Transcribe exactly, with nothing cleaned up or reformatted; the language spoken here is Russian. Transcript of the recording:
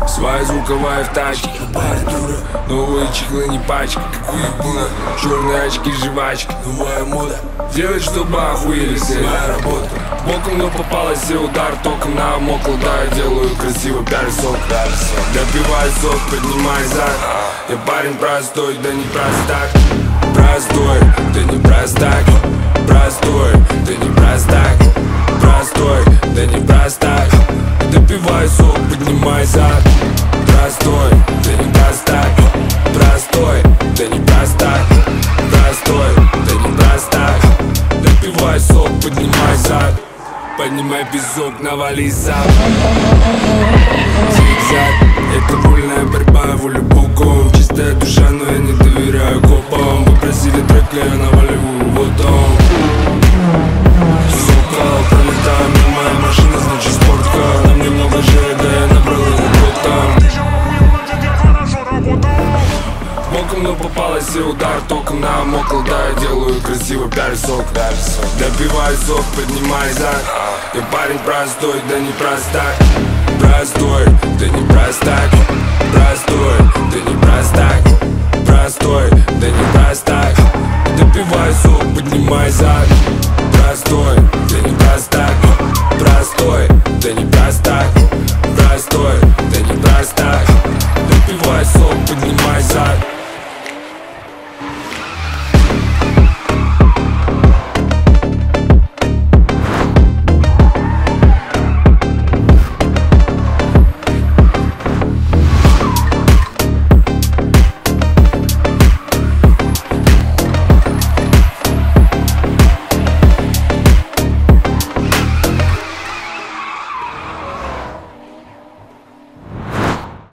Своя звуковая в тачке, новые чехлы не пачка, как у их было. Черные очки, жвачки, новая мода. Делать, чтобы охуели все, моя работа. Боком, но попалась и удар током намокл. Да, я делаю красиво пиар-сок. Допивай сок, поднимай зад. Я парень простой, да не простак. Простой, да не простак. Простой, да не простак. Простой, да не простак. Допивай сок, поднимай зад. Простой, да не простак. Простой, да не простак. Простой, да не простак. Допивай сок, поднимай зад. Поднимай песок, навали зад. Зигзаг, это вольная борьба, воля богом. Чистая душа, но я не доверяю копам. Вы просили трек, я наваливаю, вот он. Сокол, пролетаю мимо, моя машина, значит спортка. Нам немного жира, да я набрал его там. Боком, но попалась и удар током намокл. Да, я делаю красиво пиар-сок. Допивай сок, поднимай зад. Я парень простой, да не простак. Простой, да не простак.